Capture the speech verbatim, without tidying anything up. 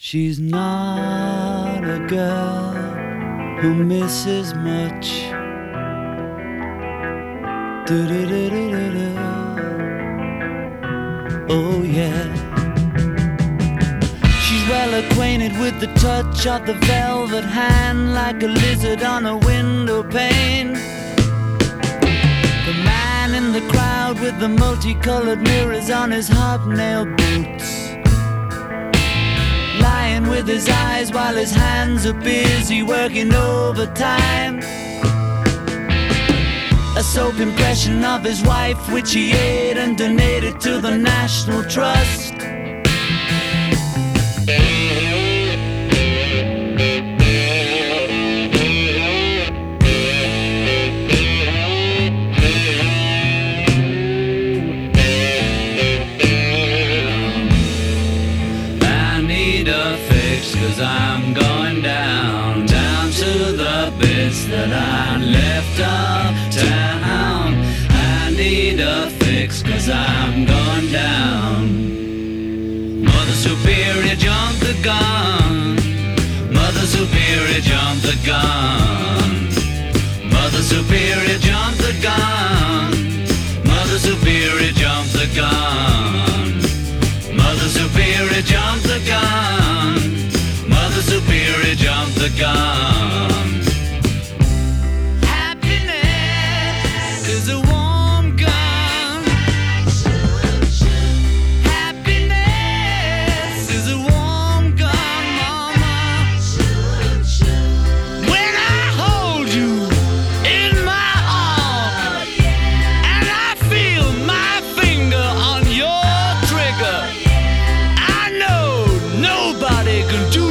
She's not a girl who misses much. Do-do-do-do-do-do. Oh yeah. She's well acquainted with the touch of the velvet hand, like a lizard on a window pane. The man in the crowd with the multicolored mirrors on his hobnail boots, lying with his eyes while his hands are busy working overtime. A soap impression of his wife, which he ate and donated to the National Trust. Cause I'm going down, down to the bits that I left uptown. I need a fix cause I'm going down. Mother Superior, jump the gun. Mother Superior, jump the gun. Mother Superior, jump the gun. Mother Superior, jump the gun. Mother Superior, jump the gun. Mother Superior, jump the gun. Happiness is a warm gun. Happiness is a warm gun, mama. When I hold you in my arms and I feel my finger on your trigger, I know nobody can do